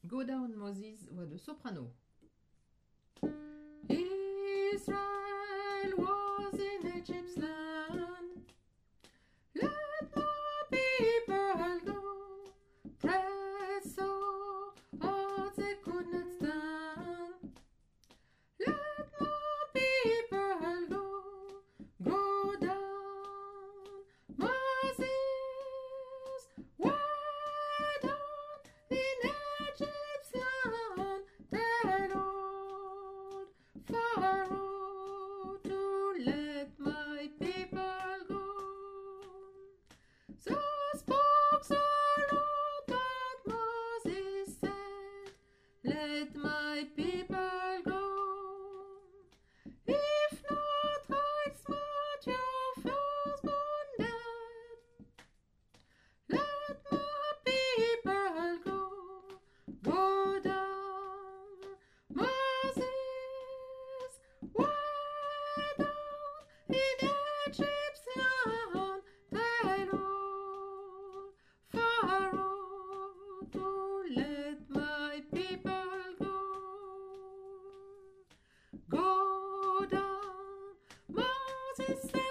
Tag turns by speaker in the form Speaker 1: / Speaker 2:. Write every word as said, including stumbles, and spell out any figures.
Speaker 1: Go Down Moses, voix de soprano. Israel was in Egypt's land. Let my people go. Press so hard they could not stand. Let my people go. Go down, Moses. Way down in Egypt's land. The Lord Pharaoh to let my people go. So spoke the Lord, but Moses said, let my people go. If not, I'll smite your firstborn dead. Let my people go. Go down, Moses. Way down in Egypt's land. The Lord Pharaoh to let my people go. Go down, Moses said.